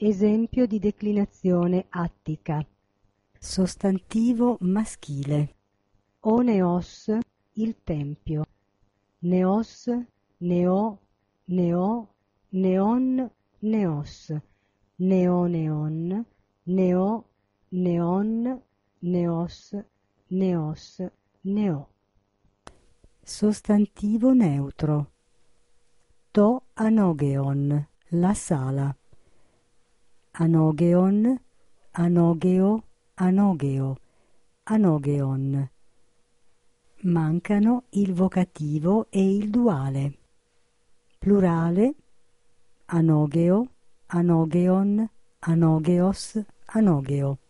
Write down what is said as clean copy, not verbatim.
Esempio di declinazione attica. Sostantivo maschile. Oneos, il tempio. Neos, neo, neo, neon, neos. Neo, neon, neo, neon, neos, neos, neo. Sostantivo neutro. To anogeon, la sala. Anogeon, anogeo, anogeo, anogeon. Mancano il vocativo e il duale. Plurale, anogeo, anogeon, anogeos, anogeo.